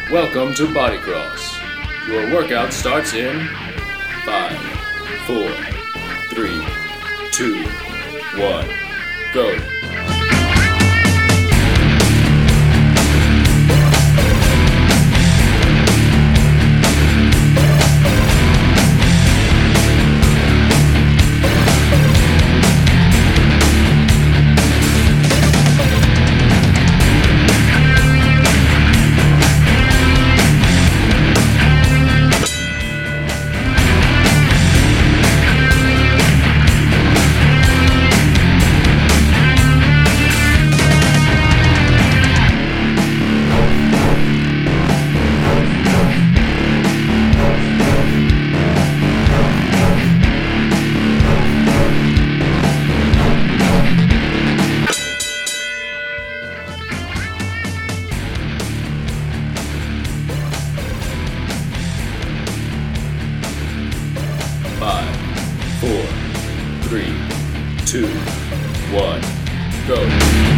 Welcome to Bodycross. Your workout starts in 5, 4, 3, 2, 1, go. 5, 4, 3, 2, 1, go.